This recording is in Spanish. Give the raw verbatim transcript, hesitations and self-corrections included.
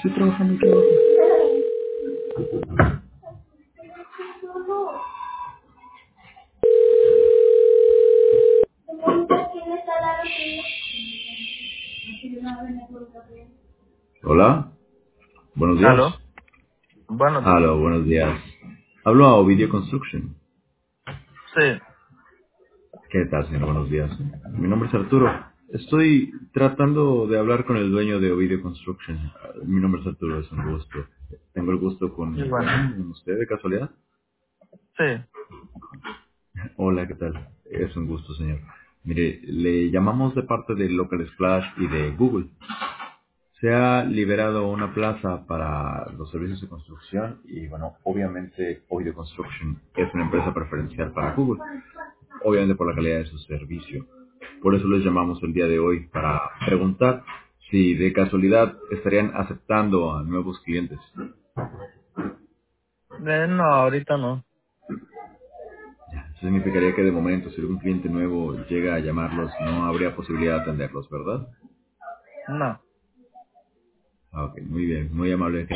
Estoy trabajando y trabajo. Hola, buenos días. ¿Aló? Buenos días. Hola, buenos días. Hablo a Ovidio Construction. Sí, ¿Qué tal, señor? Buenos días. Mi nombre es Arturo. Estoy tratando de hablar con el dueño de Ovidio Construction. Ah, Mi nombre es Arturo, es un gusto. Tengo el gusto con, igual. con usted, de casualidad. Sí, Hola, ¿qué tal? Es un gusto, señor. Mire, le llamamos de parte de Local Splash y de Google. Se ha liberado una plaza para los servicios de construcción y, bueno, obviamente Ovidio Construction es una empresa preferencial para Google, obviamente por la calidad de su servicio. Por eso les llamamos el día de hoy para preguntar si de casualidad estarían aceptando a nuevos clientes. eh, no, ahorita no. Eso significaría que de momento, si algún cliente nuevo llega a llamarlos, no habría posibilidad de atenderlos, ¿verdad? No. Ah, ok, muy bien, muy amable.